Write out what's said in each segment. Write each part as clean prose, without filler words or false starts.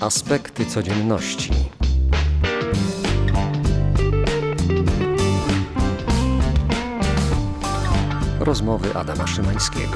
Aspekty codzienności. Rozmowy Adama Szymańskiego.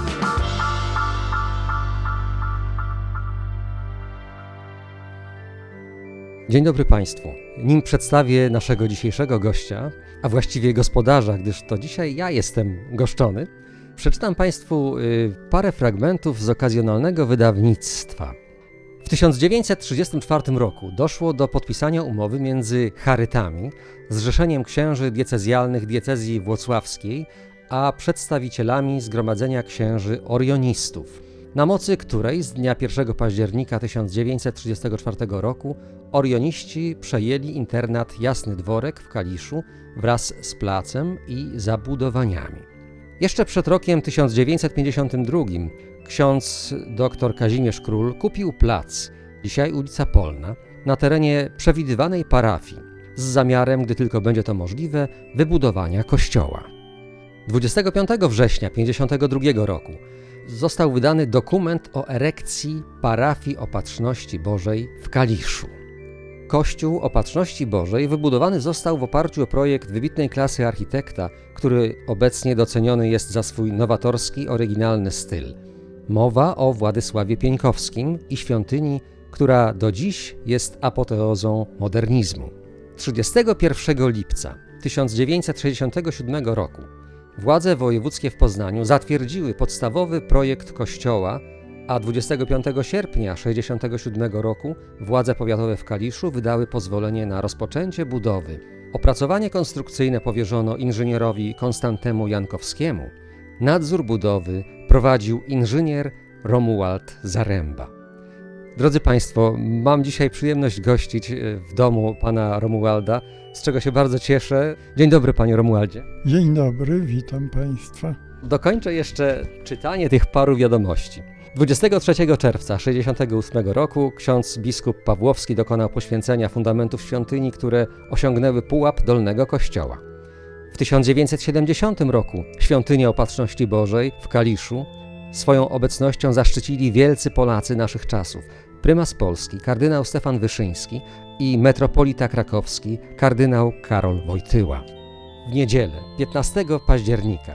Dzień dobry Państwu. Nim przedstawię naszego dzisiejszego gościa, a właściwie gospodarza, gdyż to dzisiaj ja jestem goszczony, przeczytam Państwu parę fragmentów z okazjonalnego wydawnictwa. W 1934 roku doszło do podpisania umowy między charytami, Zrzeszeniem Księży Diecezjalnych Diecezji Włocławskiej, a przedstawicielami Zgromadzenia Księży Orionistów, na mocy której z dnia 1 października 1934 roku orioniści przejęli internat Jasny Dworek w Kaliszu wraz z placem i zabudowaniami. Jeszcze przed rokiem 1952 ksiądz dr Kazimierz Król kupił plac, dzisiaj ulica Polna, na terenie przewidywanej parafii, z zamiarem, gdy tylko będzie to możliwe, wybudowania kościoła. 25 września 1952 roku został wydany dokument o erekcji parafii Opatrzności Bożej w Kaliszu. Kościół Opatrzności Bożej wybudowany został w oparciu o projekt wybitnej klasy architekta, który obecnie doceniony jest za swój nowatorski, oryginalny styl. Mowa o Władysławie Pieńkowskim i świątyni, która do dziś jest apoteozą modernizmu. 31 lipca 1967 roku władze wojewódzkie w Poznaniu zatwierdziły podstawowy projekt kościoła, a 25 sierpnia 1967 roku władze powiatowe w Kaliszu wydały pozwolenie na rozpoczęcie budowy. Opracowanie konstrukcyjne powierzono inżynierowi Konstantemu Jankowskiemu. Nadzór budowy prowadził inżynier Romuald Zaremba. Drodzy Państwo, mam dzisiaj przyjemność gościć w domu pana Romualda, z czego się bardzo cieszę. Dzień dobry, panie Romualdzie. Dzień dobry, witam Państwa. Dokończę jeszcze czytanie tych paru wiadomości. 23 czerwca 1968 roku ksiądz biskup Pawłowski dokonał poświęcenia fundamentów świątyni, które osiągnęły pułap dolnego kościoła. W 1970 roku świątynię Opatrzności Bożej w Kaliszu swoją obecnością zaszczycili wielcy Polacy naszych czasów, prymas Polski, kardynał Stefan Wyszyński i metropolita krakowski, kardynał Karol Wojtyła. W niedzielę, 15 października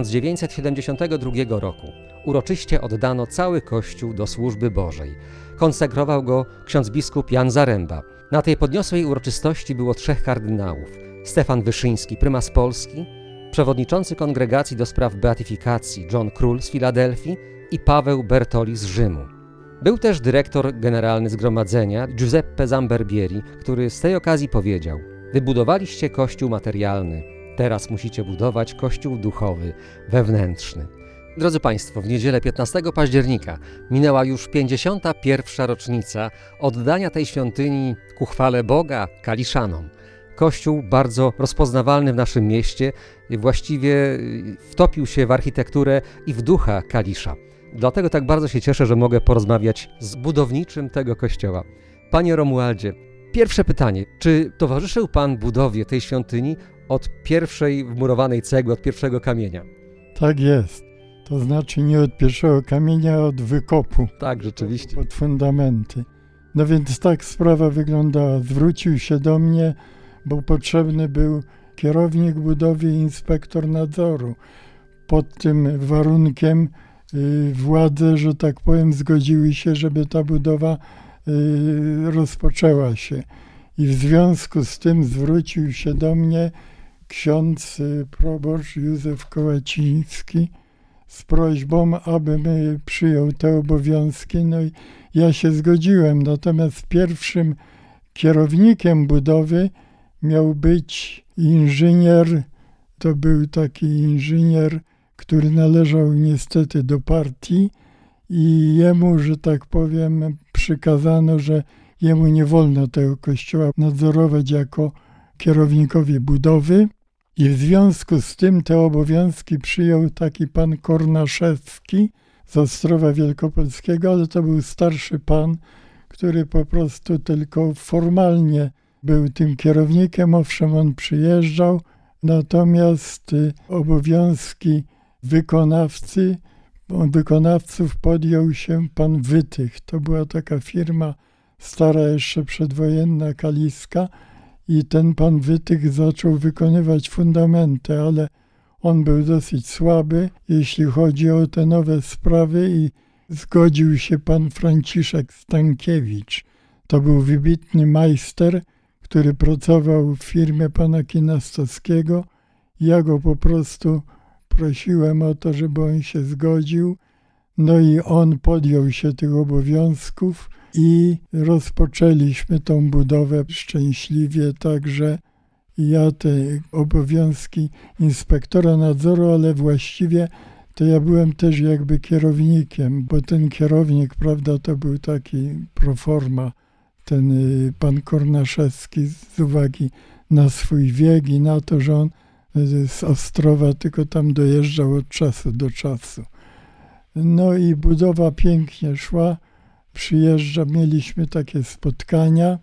1972 roku uroczyście oddano cały Kościół do służby Bożej. Konsekrował go ksiądz biskup Jan Zaremba. Na tej podniosłej uroczystości było 3 kardynałów: Stefan Wyszyński, prymas Polski, przewodniczący Kongregacji do spraw beatyfikacji John Król z Filadelfii i Paweł Bertoli z Rzymu. Był też dyrektor generalny Zgromadzenia Giuseppe Zamberbieri, który z tej okazji powiedział: wybudowaliście kościół materialny, teraz musicie budować kościół duchowy, wewnętrzny. Drodzy Państwo, w niedzielę 15 października minęła już 51. rocznica oddania tej świątyni ku chwale Boga Kaliszanom. Kościół bardzo rozpoznawalny w naszym mieście, właściwie wtopił się w architekturę i w ducha Kalisza. Dlatego tak bardzo się cieszę, że mogę porozmawiać z budowniczym tego kościoła. Panie Romualdzie, pierwsze pytanie. Czy towarzyszył Pan budowie tej świątyni od pierwszej wmurowanej cegły, od pierwszego kamienia? Tak jest. To znaczy nie od pierwszego kamienia, a od wykopu. Tak, rzeczywiście. Pod fundamenty. No więc tak sprawa wyglądała. Zwrócił się do mnie, bo potrzebny był kierownik budowy i inspektor nadzoru. Pod tym warunkiem władze, że tak powiem, zgodziły się, żeby ta budowa rozpoczęła się. I w związku z tym zwrócił się do mnie ksiądz proboszcz Józef Kołaciński z prośbą, abym przyjął te obowiązki. No i ja się zgodziłem. Natomiast pierwszym kierownikiem budowy miał być inżynier. To był taki inżynier, który należał niestety do partii i jemu, że tak powiem, przykazano, że jemu nie wolno tego kościoła nadzorować jako kierownikowi budowy i w związku z tym te obowiązki przyjął taki pan Kornaszewski z Ostrowa Wielkopolskiego, ale to był starszy pan, który po prostu tylko formalnie był tym kierownikiem. Owszem, on przyjeżdżał, natomiast obowiązki wykonawców podjął się pan Wytych. To była taka firma stara jeszcze przedwojenna kaliska i ten pan Wytych zaczął wykonywać fundamenty, ale on był dosyć słaby, jeśli chodzi o te nowe sprawy i zgodził się pan Franciszek Stankiewicz. To był wybitny majster, który pracował w firmie pana Kinastowskiego. Ja go po prostu prosiłem o to, żeby on się zgodził. No i on podjął się tych obowiązków i rozpoczęliśmy tą budowę szczęśliwie, także ja te obowiązki inspektora nadzoru, ale właściwie to ja byłem też jakby kierownikiem, bo ten kierownik, prawda, to był taki pro forma, ten pan Kornaszewski z uwagi na swój wiek i na to, że on z Ostrowa tylko tam dojeżdżał od czasu do czasu. No i budowa pięknie szła, mieliśmy takie spotkania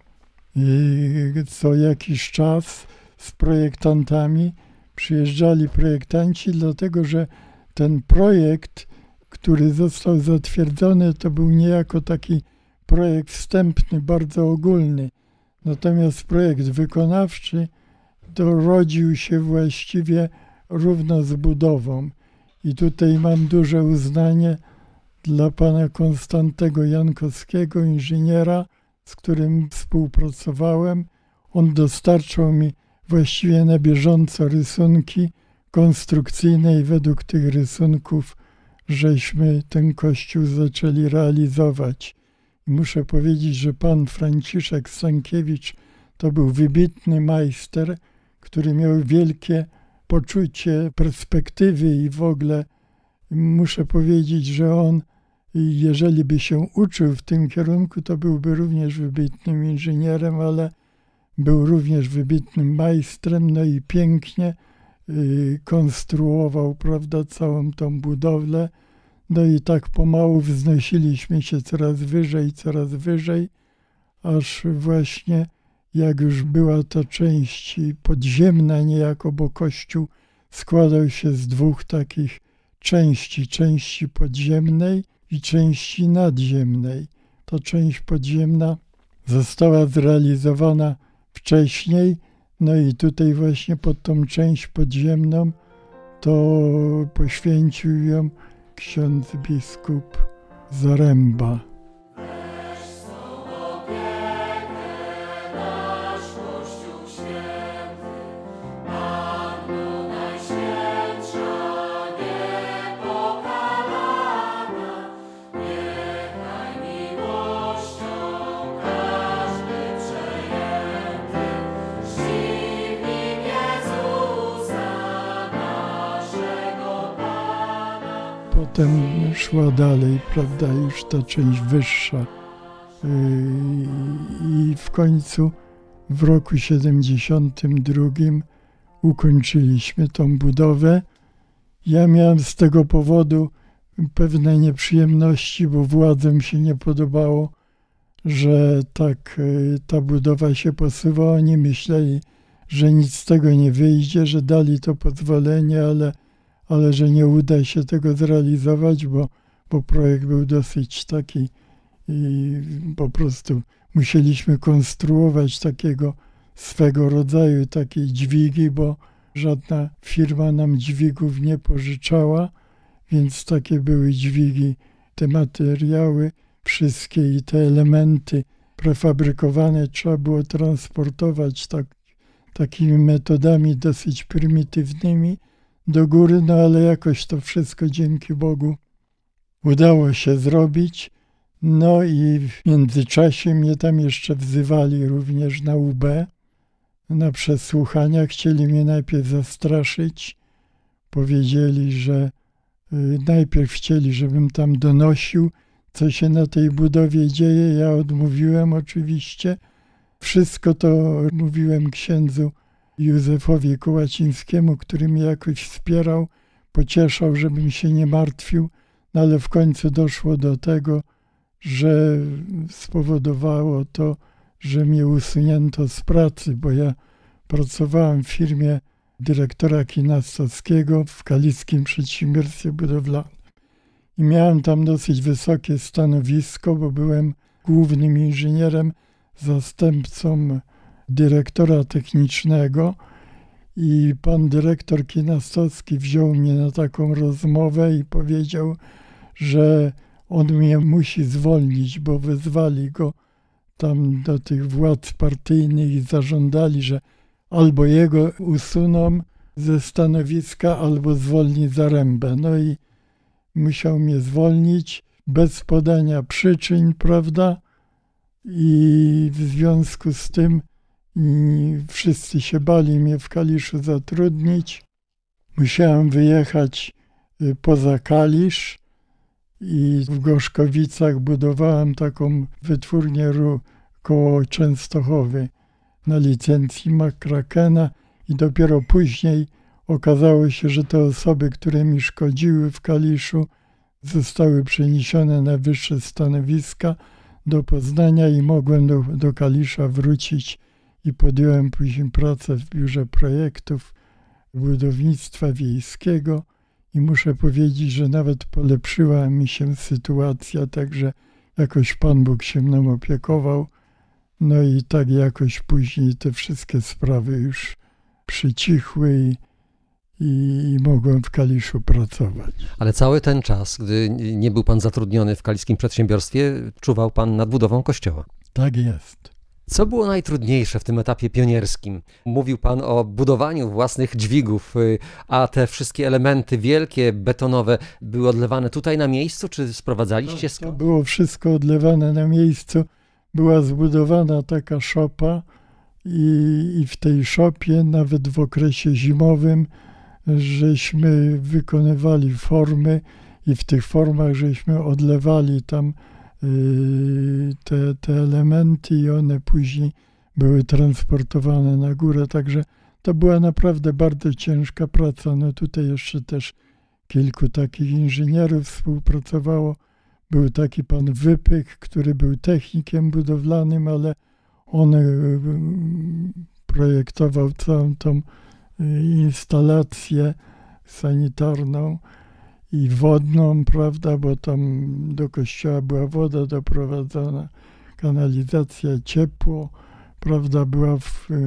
co jakiś czas z projektantami. Przyjeżdżali projektanci, dlatego że ten projekt, który został zatwierdzony, to był niejako taki projekt wstępny, bardzo ogólny. Natomiast projekt wykonawczy rodził się właściwie równo z budową. I tutaj mam duże uznanie dla pana Konstantego Jankowskiego, inżyniera, z którym współpracowałem. On dostarczał mi właściwie na bieżąco rysunki konstrukcyjne i według tych rysunków żeśmy ten kościół zaczęli realizować. I muszę powiedzieć, że pan Franciszek Stankiewicz to był wybitny majster, który miał wielkie poczucie perspektywy i w ogóle muszę powiedzieć, że on, jeżeli by się uczył w tym kierunku, to byłby również wybitnym inżynierem, ale był również wybitnym majstrem, no i pięknie konstruował, prawda, całą tą budowlę. No i tak pomału wznosiliśmy się coraz wyżej, aż właśnie jak już była ta część podziemna niejako, bo kościół składał się z dwóch takich części podziemnej i części nadziemnej. Ta część podziemna została zrealizowana wcześniej, no i tutaj właśnie pod tą część podziemną to poświęcił ją ksiądz biskup Zaręba. Potem szła dalej, prawda, już ta część wyższa. I w końcu w roku 72 ukończyliśmy tą budowę. Ja miałem z tego powodu pewne nieprzyjemności, bo władzom się nie podobało, że tak ta budowa się posuwa. Oni myśleli, że nic z tego nie wyjdzie, że dali to pozwolenie, ale że nie uda się tego zrealizować, bo projekt był dosyć taki i po prostu musieliśmy konstruować takiego swego rodzaju takiej dźwigi, bo żadna firma nam dźwigów nie pożyczała, więc takie były dźwigi, te materiały wszystkie i te elementy prefabrykowane trzeba było transportować takimi metodami dosyć prymitywnymi do góry, no ale jakoś to wszystko dzięki Bogu udało się zrobić. No i w międzyczasie mnie tam jeszcze wzywali również na UB, na przesłuchania. Chcieli mnie najpierw zastraszyć. Powiedzieli, że najpierw chcieli, żebym tam donosił, co się na tej budowie dzieje. Ja odmówiłem oczywiście. Wszystko to mówiłem księdzu Józefowi Kołacińskiemu, który mnie jakoś wspierał, pocieszał, żebym się nie martwił, no ale w końcu doszło do tego, że spowodowało to, że mnie usunięto z pracy, bo ja pracowałem w firmie dyrektora Kinastowskiego w Kaliskim Przedsiębiorstwie Budowlanym i miałem tam dosyć wysokie stanowisko, bo byłem głównym inżynierem, zastępcą dyrektora technicznego i pan dyrektor Kinastowski wziął mnie na taką rozmowę i powiedział, że on mnie musi zwolnić, bo wezwali go tam do tych władz partyjnych i zażądali, że albo jego usuną ze stanowiska, albo zwolni Zarębę. No i musiał mnie zwolnić bez podania przyczyn, prawda? I w związku z tym wszyscy się bali mnie w Kaliszu zatrudnić. Musiałem wyjechać poza Kalisz i w Gorzkowicach budowałem taką wytwórnię koło Częstochowy na licencji McCrackena i dopiero później okazało się, że te osoby, które mi szkodziły w Kaliszu, zostały przeniesione na wyższe stanowiska do Poznania i mogłem do Kalisza wrócić i podjąłem później pracę w Biurze Projektów Budownictwa Wiejskiego i muszę powiedzieć, że nawet polepszyła mi się sytuacja, także jakoś Pan Bóg się mną opiekował. No i tak jakoś później te wszystkie sprawy już przycichły i mogłem w Kaliszu pracować. Ale cały ten czas, gdy nie był pan zatrudniony w kaliskim przedsiębiorstwie, czuwał pan nad budową kościoła. Tak jest. Co było najtrudniejsze w tym etapie pionierskim? Mówił pan o budowaniu własnych dźwigów, a te wszystkie elementy wielkie, betonowe były odlewane tutaj na miejscu, czy sprowadzaliście To było wszystko odlewane na miejscu. Była zbudowana taka szopa i w tej szopie nawet w okresie zimowym żeśmy wykonywali formy i w tych formach żeśmy odlewali tam te elementy i one później były transportowane na górę, także to była naprawdę bardzo ciężka praca. No tutaj jeszcze też kilku takich inżynierów współpracowało. Był taki pan Wypych, który był technikiem budowlanym, ale on projektował całą tą instalację sanitarną i wodną, prawda, bo tam do kościoła była woda doprowadzona, kanalizacja, ciepło, prawda, była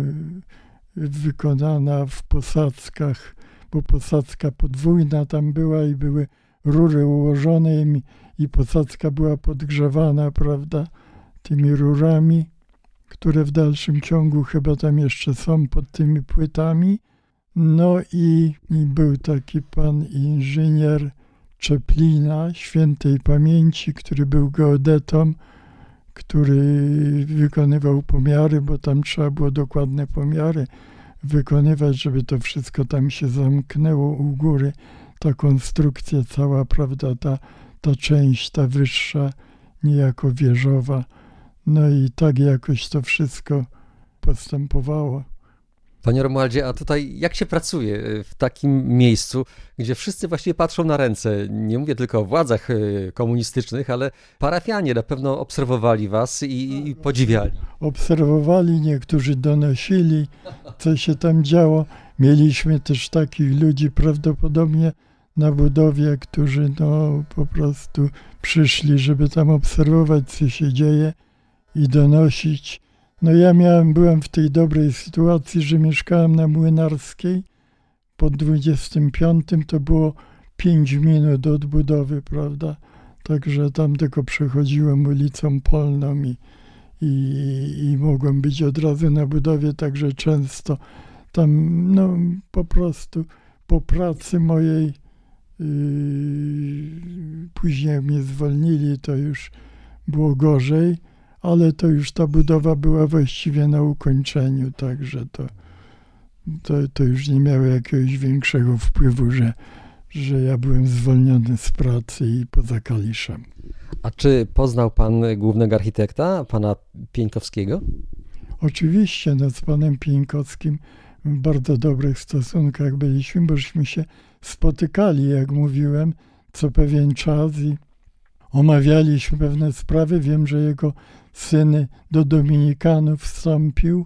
wykonana w posadzkach, bo posadzka podwójna tam była i były rury ułożone i posadzka była podgrzewana, prawda, tymi rurami, które w dalszym ciągu chyba tam jeszcze są pod tymi płytami. No i był taki pan inżynier Czeplina, świętej pamięci, który był geodetą, który wykonywał pomiary, bo tam trzeba było dokładne pomiary wykonywać, żeby to wszystko tam się zamknęło u góry. Ta konstrukcja cała, prawda, ta część, ta wyższa, niejako wieżowa. No i tak jakoś to wszystko postępowało. Panie Romualdzie, a tutaj jak się pracuje w takim miejscu, gdzie wszyscy właściwie patrzą na ręce? Nie mówię tylko o władzach komunistycznych, ale parafianie na pewno obserwowali was i podziwiali. Obserwowali, niektórzy donosili, co się tam działo. Mieliśmy też takich ludzi prawdopodobnie na budowie, którzy po prostu przyszli, żeby tam obserwować, co się dzieje i donosić. No ja byłem w tej dobrej sytuacji, że mieszkałem na Młynarskiej. Po 25 to było 5 minut od budowy, prawda? Także tam tylko przechodziłem ulicą Polną i mogłem być od razu na budowie, także często tam po prostu po pracy mojej później jak mnie zwolnili, to już było gorzej. Ale to już ta budowa była właściwie na ukończeniu, także to już nie miało jakiegoś większego wpływu, że ja byłem zwolniony z pracy i poza Kaliszem. A czy poznał pan głównego architekta, pana Pieńkowskiego? Oczywiście, z panem Pieńkowskim w bardzo dobrych stosunkach byliśmy, bośmy się spotykali, jak mówiłem, co pewien czas i omawialiśmy pewne sprawy. Wiem, że jego syn do Dominikanów wstąpił.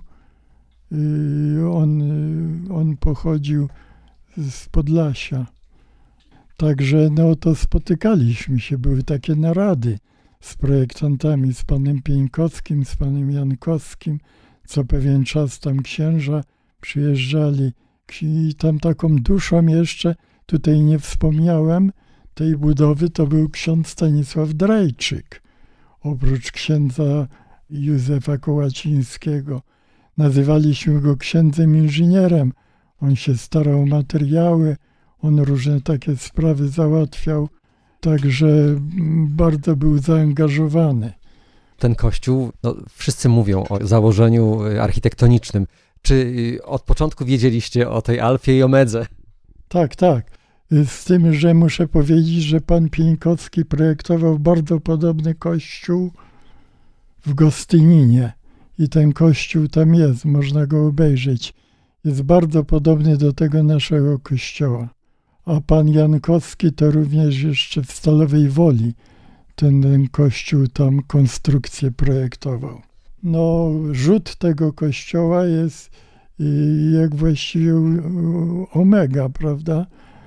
On pochodził z Podlasia. Także to spotykaliśmy się, były takie narady z projektantami, z panem Pieńkowskim, z panem Jankowskim. Co pewien czas tam księża przyjeżdżali i tam taką duszą jeszcze, tutaj nie wspomniałem, tej budowy to był ksiądz Stanisław Drajczyk. Oprócz księdza Józefa Kołacińskiego. Nazywaliśmy go księdzem inżynierem. On się starał o materiały, on różne takie sprawy załatwiał, także bardzo był zaangażowany. Ten kościół, no, wszyscy mówią o założeniu architektonicznym. Czy od początku wiedzieliście o tej alfie i omedze? Tak, tak. Z tym, że muszę powiedzieć, że pan Pieńkowski projektował bardzo podobny kościół w Gostyninie. I ten kościół tam jest, można go obejrzeć. Jest bardzo podobny do tego naszego kościoła. A pan Jankowski to również jeszcze w Stalowej Woli ten kościół tam konstrukcję projektował. No, rzut tego kościoła jest jak właściwie omega, prawda?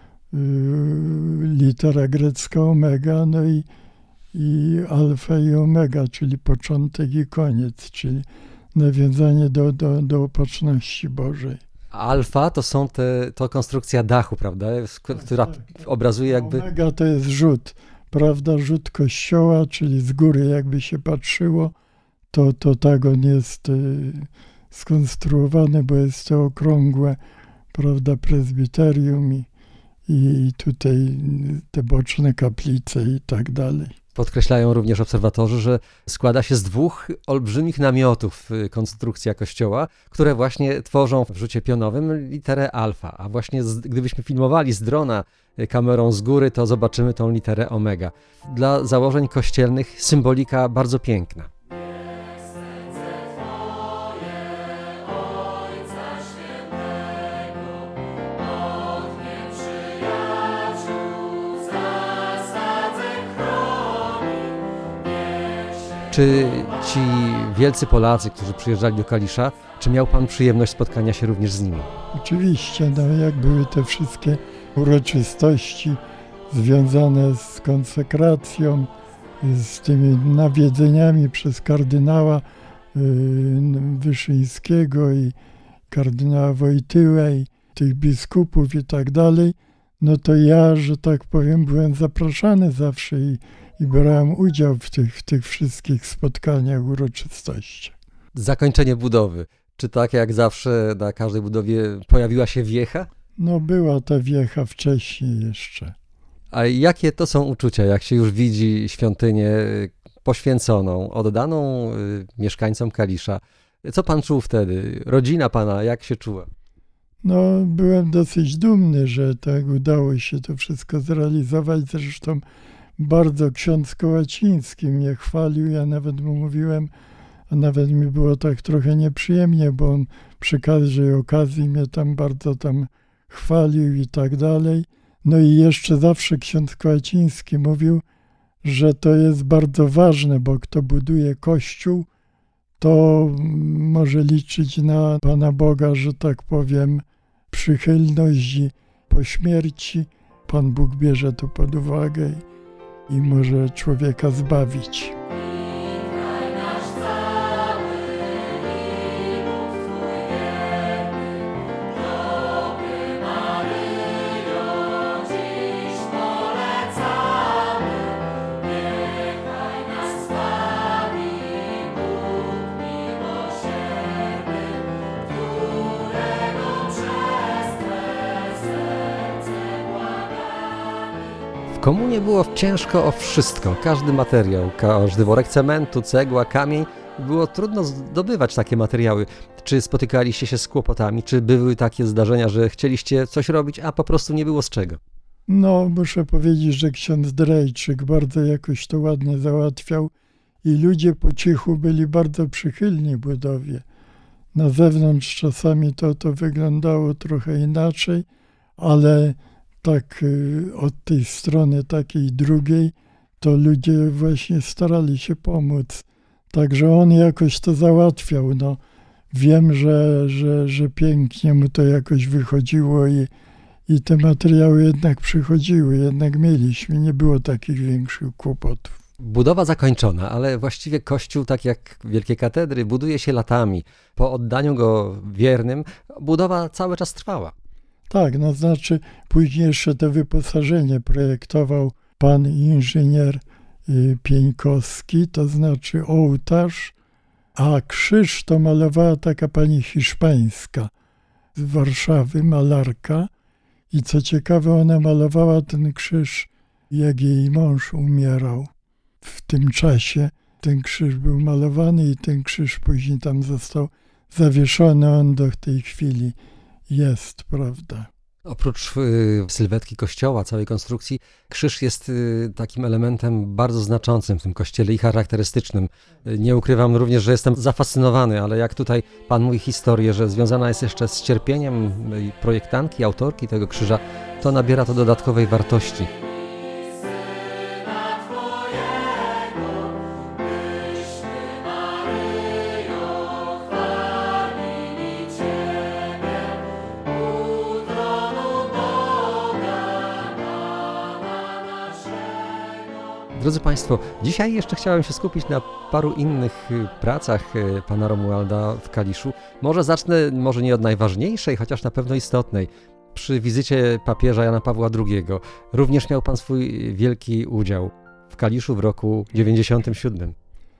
Litera grecka omega, no i alfa i omega, czyli początek i koniec, czyli nawiązanie do opatrzności Bożej. Alfa to konstrukcja dachu, prawda? Która obrazuje jakby... Omega to jest rzut, prawda? Rzut kościoła, czyli z góry jakby się patrzyło, to tak on jest skonstruowany, bo jest to okrągłe, prawda, prezbiterium i tutaj te boczne kaplice i tak dalej. Podkreślają również obserwatorzy, że składa się z dwóch olbrzymich namiotów konstrukcja kościoła, które właśnie tworzą w rzucie pionowym literę alfa, a właśnie gdybyśmy filmowali z drona kamerą z góry, to zobaczymy tą literę omega. Dla założeń kościelnych symbolika bardzo piękna. Czy ci wielcy Polacy, którzy przyjeżdżali do Kalisza, czy miał pan przyjemność spotkania się również z nimi? Oczywiście, no jak były te wszystkie uroczystości związane z konsekracją, z tymi nawiedzeniami przez kardynała Wyszyńskiego i kardynała Wojtyłę i tych biskupów i tak dalej, no to ja, że tak powiem, byłem zapraszany zawsze i brałem udział w tych wszystkich spotkaniach, uroczystościach. Zakończenie budowy. Czy tak jak zawsze na każdej budowie pojawiła się wiecha? No była ta wiecha wcześniej jeszcze. A jakie to są uczucia, jak się już widzi świątynię poświęconą, oddaną mieszkańcom Kalisza? Co pan czuł wtedy? Rodzina pana, jak się czuła? No byłem dosyć dumny, że tak udało się to wszystko zrealizować. Zresztą bardzo ksiądz Kołaciński mnie chwalił, ja nawet mu mówiłem, a nawet mi było tak trochę nieprzyjemnie, bo on przy każdej okazji mnie tam bardzo chwalił i tak dalej. No i jeszcze zawsze ksiądz Kołaciński mówił, że to jest bardzo ważne, bo kto buduje kościół, to może liczyć na Pana Boga, że tak powiem, przychylność i po śmierci Pan Bóg bierze to pod uwagę i może człowieka zbawić. W komunie było ciężko o wszystko, każdy materiał, każdy worek cementu, cegła, kamień. Było trudno zdobywać takie materiały. Czy spotykaliście się z kłopotami, czy były takie zdarzenia, że chcieliście coś robić, a po prostu nie było z czego? No, muszę powiedzieć, że ksiądz Drejczyk bardzo jakoś to ładnie załatwiał i ludzie po cichu byli bardzo przychylni budowie. Na zewnątrz czasami to wyglądało trochę inaczej, ale tak od tej strony takiej drugiej, to ludzie właśnie starali się pomóc. Także on jakoś to załatwiał. No, wiem, że pięknie mu to jakoś wychodziło i te materiały jednak przychodziły, jednak mieliśmy, nie było takich większych kłopotów. Budowa zakończona, ale właściwie kościół, tak jak wielkie katedry, buduje się latami. Po oddaniu go wiernym, budowa cały czas trwała. Tak, no znaczy później jeszcze to wyposażenie projektował pan inżynier Pieńkowski, to znaczy ołtarz, a krzyż to malowała taka pani hiszpańska z Warszawy, malarka. I co ciekawe, ona malowała ten krzyż, jak jej mąż umierał. W tym czasie ten krzyż był malowany i ten krzyż później tam został zawieszony, on do tej chwili jest, prawda. Oprócz sylwetki kościoła, całej konstrukcji, krzyż jest takim elementem bardzo znaczącym w tym kościele i charakterystycznym. Nie ukrywam również, że jestem zafascynowany, ale jak tutaj pan mówi historię, że związana jest jeszcze z cierpieniem projektantki, autorki tego krzyża, to nabiera to dodatkowej wartości. Drodzy Państwo, dzisiaj jeszcze chciałem się skupić na paru innych pracach pana Romualda w Kaliszu. Może zacznę, może nie od najważniejszej, chociaż na pewno istotnej. Przy wizycie papieża Jana Pawła II również miał pan swój wielki udział w Kaliszu w roku 97.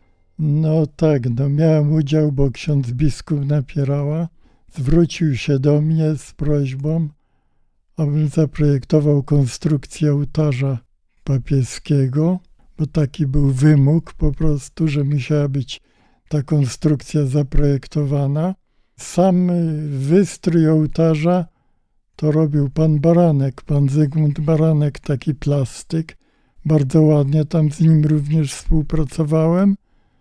No tak, no miałem udział, bo ksiądz biskup Napierała zwrócił się do mnie z prośbą, abym zaprojektował konstrukcję ołtarza papieskiego, bo taki był wymóg po prostu, że musiała być ta konstrukcja zaprojektowana. Sam wystrój ołtarza to robił pan Baranek, pan Zygmunt Baranek, taki plastyk. Bardzo ładnie, tam z nim również współpracowałem.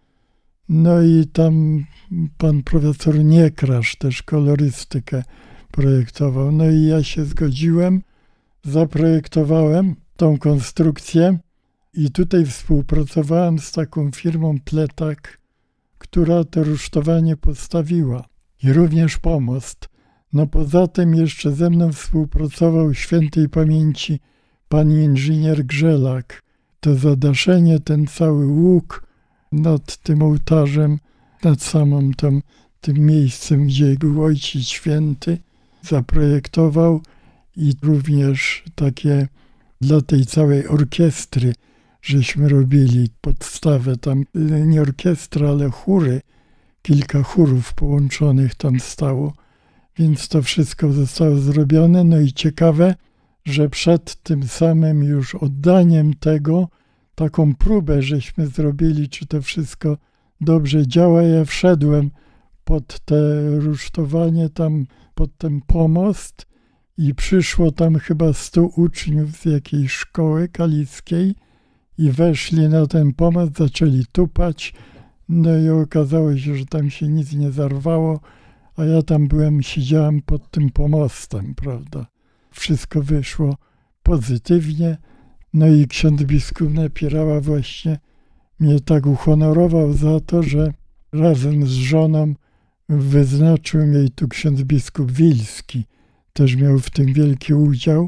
No i tam pan profesor Niekrasz też kolorystykę projektował. No i ja się zgodziłem, zaprojektowałem tą konstrukcję i tutaj współpracowałem z taką firmą Pletak, która to rusztowanie postawiła i również pomost. No poza tym jeszcze ze mną współpracował świętej pamięci pan inżynier Grzelak. To zadaszenie, ten cały łuk nad tym ołtarzem, nad samym tym miejscem, gdzie był Ojciec Święty, zaprojektował i również takie dla tej całej orkiestry, żeśmy robili podstawę tam, nie orkiestra, ale chóry, kilka chórów połączonych tam stało, więc to wszystko zostało zrobione. No i ciekawe, że przed tym samym już oddaniem tego, taką próbę żeśmy zrobili, czy to wszystko dobrze działa. Ja wszedłem pod te rusztowanie, tam pod ten pomost i przyszło tam chyba 100 uczniów z jakiejś szkoły kaliskiej i weszli na ten pomost, zaczęli tupać. No i okazało się, że tam się nic nie zarwało, a ja tam siedziałem pod tym pomostem, prawda. Wszystko wyszło pozytywnie. No i ksiądz biskup Napierała właśnie mnie tak uhonorował za to, że razem z żoną wyznaczył mnie, i tu ksiądz biskup Wilski też miał w tym wielki udział,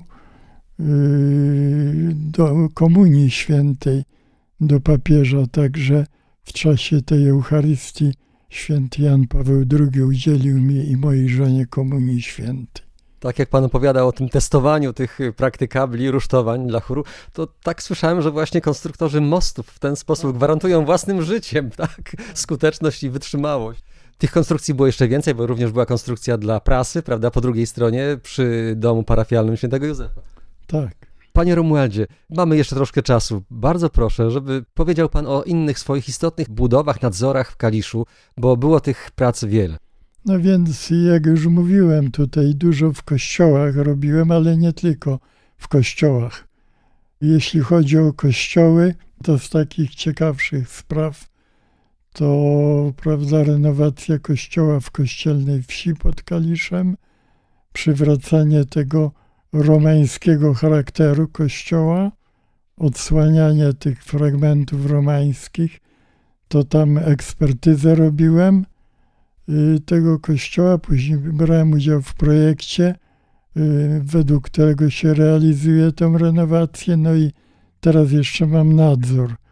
do Komunii Świętej, do papieża, także w czasie tej Eucharystii święty Jan Paweł II udzielił mi i mojej żonie Komunii Świętej. Tak jak pan opowiadał o tym testowaniu tych praktykabli, rusztowań dla chóru, to tak słyszałem, że właśnie konstruktorzy mostów w ten sposób gwarantują własnym życiem, tak, skuteczność i wytrzymałość. Tych konstrukcji było jeszcze więcej, bo również była konstrukcja dla prasy, prawda, po drugiej stronie przy domu parafialnym świętego Józefa. Tak. Panie Romualdzie, mamy jeszcze troszkę czasu. Bardzo proszę, żeby powiedział pan o innych swoich istotnych budowach, nadzorach w Kaliszu, bo było tych prac wiele. No więc, jak już mówiłem, tutaj dużo w kościołach robiłem, ale nie tylko w kościołach. Jeśli chodzi o kościoły, to z takich ciekawszych spraw to, prawda, renowacja kościoła w Kościelnej Wsi pod Kaliszem, przywracanie tego romańskiego charakteru kościoła, odsłanianie tych fragmentów romańskich, to tam ekspertyzę robiłem tego kościoła, później brałem udział w projekcie, według którego się realizuje tę renowację, no i teraz jeszcze mam nadzór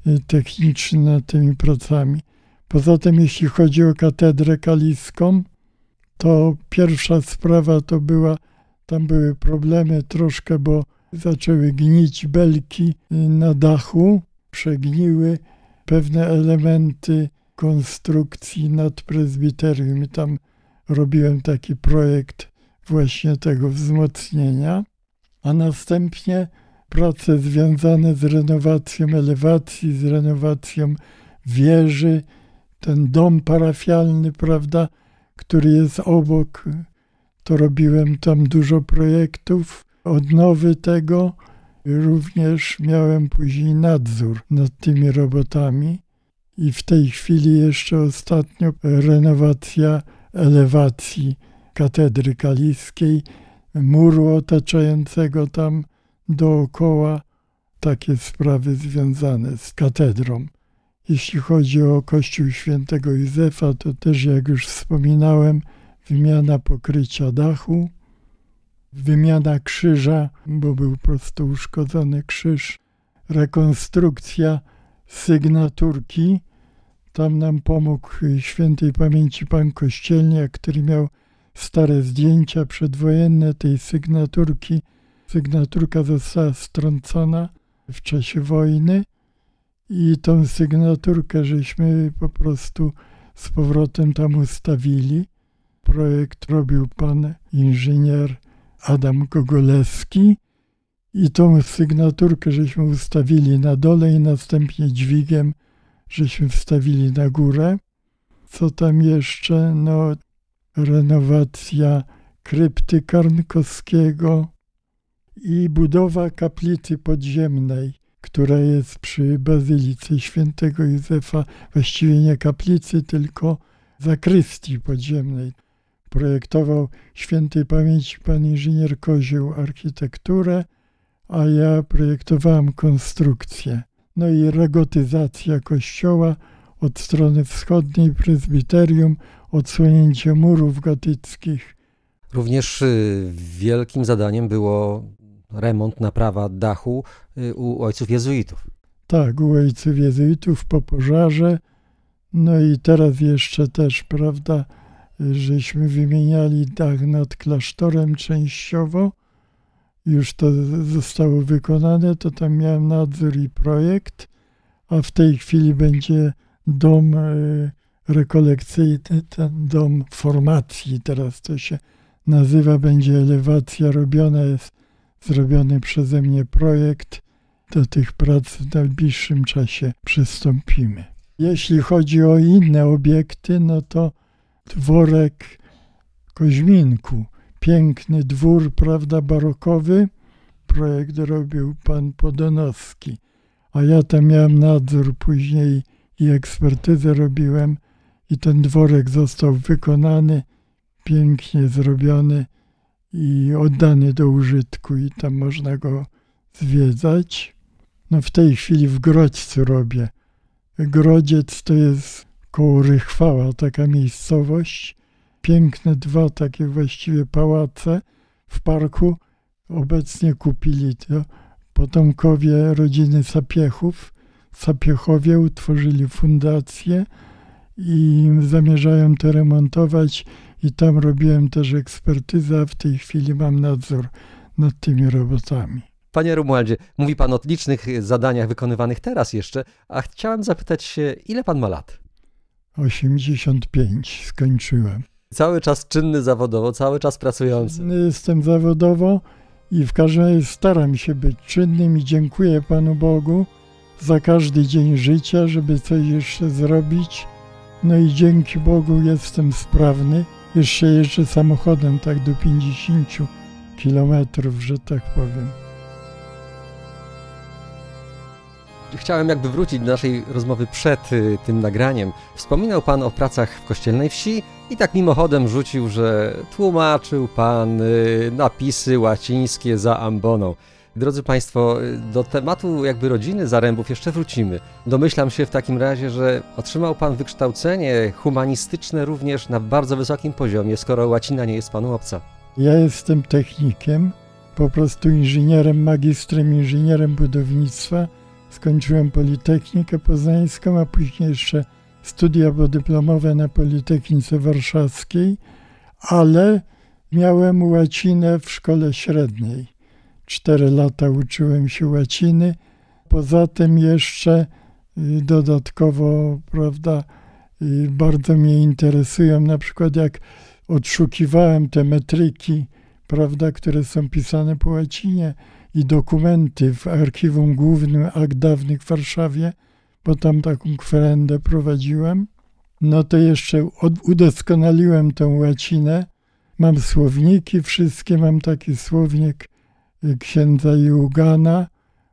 techniczny nad tymi pracami. Poza tym, jeśli chodzi o katedrę kaliską, to pierwsza sprawa to była, tam były problemy troszkę, bo zaczęły gnić belki na dachu, przegniły pewne elementy konstrukcji nad prezbiterium i tam robiłem taki projekt właśnie tego wzmocnienia, a następnie prace związane z renowacją elewacji, z renowacją wieży, ten dom parafialny, prawda, który jest obok, to robiłem tam dużo projektów, odnowy tego. Również miałem później nadzór nad tymi robotami i w tej chwili jeszcze ostatnio renowacja elewacji katedry kaliskiej, muru otaczającego tam dookoła, takie sprawy związane z katedrą. Jeśli chodzi o kościół świętego Józefa, to też, jak już wspominałem, wymiana pokrycia dachu, wymiana krzyża, bo był po prostu uszkodzony krzyż, rekonstrukcja sygnaturki. Tam nam pomógł świętej pamięci pan Kościelniak, który miał stare zdjęcia przedwojenne tej sygnaturki. Sygnaturka została strącona w czasie wojny i tą sygnaturkę żeśmy po prostu z powrotem tam ustawili. Projekt robił pan inżynier Adam Gogolewski i tą sygnaturkę żeśmy ustawili na dole i następnie dźwigiem żeśmy wstawili na górę. Co tam jeszcze? No, renowacja krypty Karnkowskiego i budowa kaplicy podziemnej, która jest przy Bazylice Świętego Józefa, właściwie nie kaplicy, tylko zakrystii podziemnej. Projektował świętej pamięci pan inżynier Kozioł architekturę, a ja projektowałem konstrukcję. No i regotyzacja kościoła od strony wschodniej, prezbiterium, odsłonięcie murów gotyckich. Również wielkim zadaniem było remont, naprawa dachu u ojców jezuitów. Tak, u ojców jezuitów po pożarze. No i teraz jeszcze też, prawda, żeśmy wymieniali dach nad klasztorem częściowo. Już to zostało wykonane, to tam miałem nadzór i projekt, a w tej chwili będzie dom rekolekcyjny, ten dom formacji, teraz to się nazywa, będzie elewacja robiona, jest zrobiony przeze mnie projekt. Do tych prac w najbliższym czasie przystąpimy. Jeśli chodzi o inne obiekty, no to dworek Koźminku, piękny dwór, prawda, barokowy. Projekt robił pan Podonowski, a ja tam miałem nadzór później i ekspertyzę robiłem i ten dworek został wykonany, pięknie zrobiony i oddany do użytku i tam można go zwiedzać. No w tej chwili w Grodźcu robię. Grodziec to jest koło Rychwała, taka miejscowość. Piękne dwa takie właściwie pałace w parku. Obecnie kupili to potomkowie rodziny Sapiechów. Sapiechowie utworzyli fundację i zamierzają to remontować i tam robiłem też ekspertyzę, a w tej chwili mam nadzór nad tymi robotami. Panie Romualdzie, mówi pan o licznych zadaniach wykonywanych teraz jeszcze, a chciałem zapytać się, ile pan ma lat? 85 skończyłem. Cały czas czynny zawodowo, cały czas pracujący. Jestem zawodowo i w każdym razie staram się być czynnym i dziękuję Panu Bogu za każdy dzień życia, żeby coś jeszcze zrobić. No i dzięki Bogu jestem sprawny. Jeszcze jeżdżę samochodem tak do 50 kilometrów, że tak powiem. Chciałem jakby wrócić do naszej rozmowy przed tym nagraniem. Wspominał pan o pracach w Kościelnej Wsi i tak mimochodem rzucił, że tłumaczył pan napisy łacińskie za amboną. Drodzy Państwo, do tematu jakby rodziny Zarębów jeszcze wrócimy. Domyślam się w takim razie, że otrzymał pan wykształcenie humanistyczne również na bardzo wysokim poziomie, skoro łacina nie jest panu obca. Ja jestem technikiem, po prostu inżynierem, magistrem, inżynierem budownictwa. skończyłem Politechnikę Poznańską, a później jeszcze studia podyplomowe na Politechnice Warszawskiej, ale miałem łacinę w szkole średniej. 4 lata uczyłem się łaciny. Poza tym jeszcze dodatkowo, prawda, bardzo mnie interesują, na przykład jak odszukiwałem te metryki, prawda, które są pisane po łacinie i dokumenty w Archiwum Głównym Akt Dawnych w Warszawie, bo tam taką kwerendę prowadziłem, no to jeszcze udoskonaliłem tę łacinę. Mam słowniki wszystkie, mam taki słownik księdza Jugana,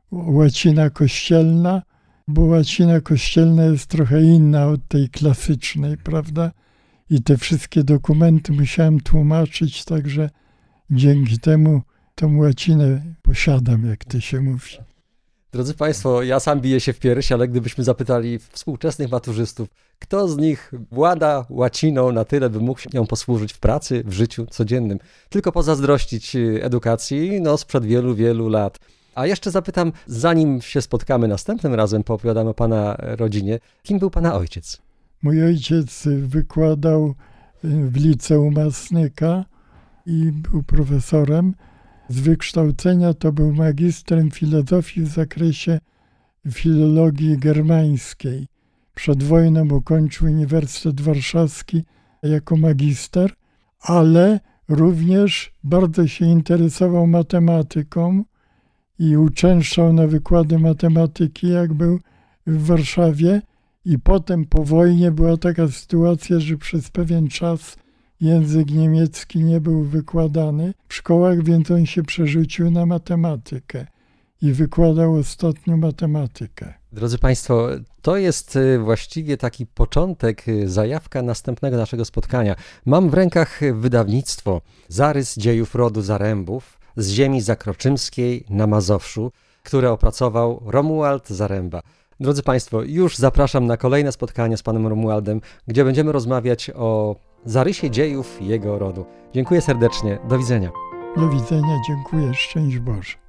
łacina kościelna, bo łacina kościelna jest trochę inna od tej klasycznej, prawda? I te wszystkie dokumenty musiałem tłumaczyć, także dzięki temu tą łacinę posiadam, jak to się mówi. Drodzy Państwo, ja sam biję się w pierś, ale gdybyśmy zapytali współczesnych maturzystów, kto z nich włada łaciną na tyle, by mógł się nią posłużyć w pracy, w życiu codziennym, tylko pozazdrościć edukacji, no sprzed wielu, wielu lat. A jeszcze zapytam, zanim się spotkamy następnym razem, poopowiadamy o Pana rodzinie, kim był Pana ojciec? Mój ojciec wykładał w Liceum Masnyka i był profesorem. Z wykształcenia to był magistrem filozofii w zakresie filologii germańskiej. Przed wojną ukończył Uniwersytet Warszawski jako magister, ale również bardzo się interesował matematyką i uczęszczał na wykłady matematyki, jak był w Warszawie. I potem po wojnie była taka sytuacja, że przez pewien czas język niemiecki nie był wykładany w szkołach, więc on się przerzucił na matematykę i wykładał ostatnio matematykę. Drodzy Państwo, to jest właściwie taki początek, zajawka następnego naszego spotkania. Mam w rękach wydawnictwo Zarys dziejów rodu Zarębów z ziemi zakroczymskiej na Mazowszu, które opracował Romuald Zaręba. Drodzy Państwo, już zapraszam na kolejne spotkanie z panem Romualdem, gdzie będziemy rozmawiać o zarysie dziejów jego rodu. Dziękuję serdecznie, do widzenia. Do widzenia, dziękuję, szczęść Boże.